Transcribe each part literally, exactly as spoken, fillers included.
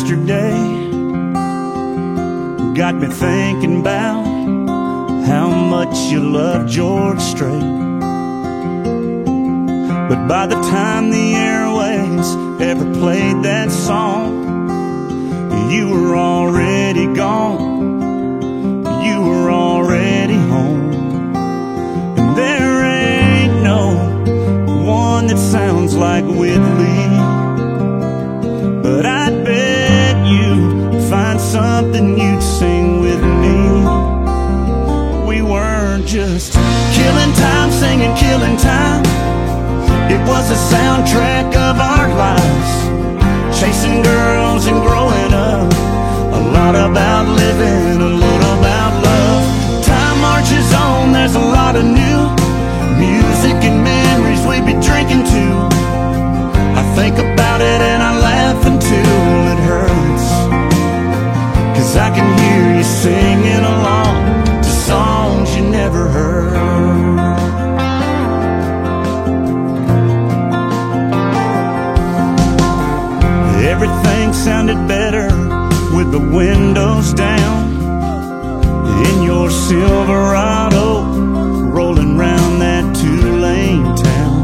yesterday got me thinking about how much you love George Strait. But by the time the airwaves ever played that song, you were already gone, you were already home. And there ain't no one that sounds like Whitley, but I'd bet you'd find something you'd sing with me. We weren't just killing time, singing killing time. It was a soundtrack of our lives, chasing girls and growing up. A lot about living, a little about love. Time marches on, there's a lot of new music and memories we'd be drinking to. I think about it and I laugh until it hurts, 'cause I can hear you singing along to songs you never heard. Everything sounded better with the windows down in your Silverado, rolling round that two-lane town.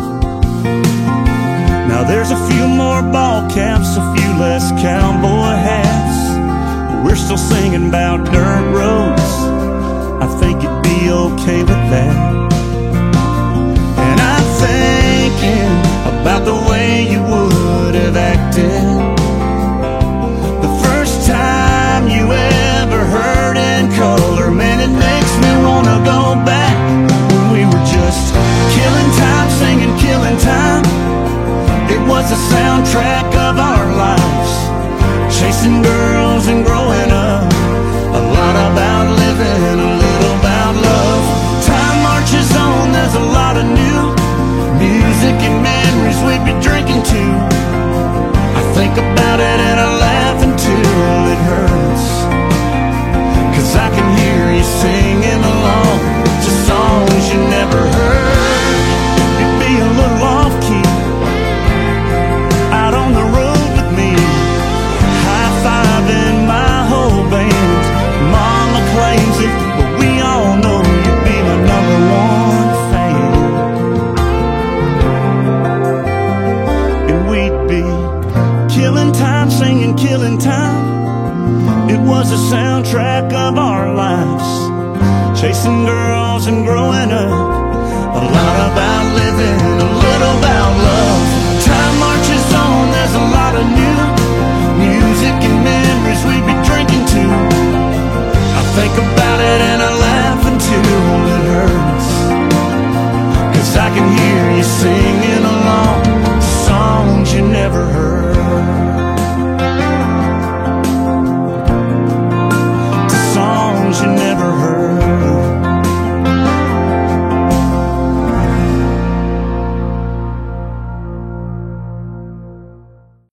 Now there's a few more ball caps, a few less cowboy hats. We're still singing about dirt roads, I think you'd be okay with that. And I'm thinking about the way you would have acted the first time you ever heard in color. Man, it makes me wanna go back when we were just killing time, singing killing time. It was a soundtrack of our lives, chasing girls and growing up. A lot about living, a little about love. Time marches on, there's a lot of new music and memories we'd be drinking to. I think about it and I laugh until it hurts, 'cause I can hear you singing along to songs you never heard. You'd be a little off-key, out on the road with me, high-fiving my whole band. Mama claims it, but we all know you'd be my number one fan. And we'd be killing time, singing killing time. It was a soundtrack of our lives, chasing girls and growing up. A lot about living,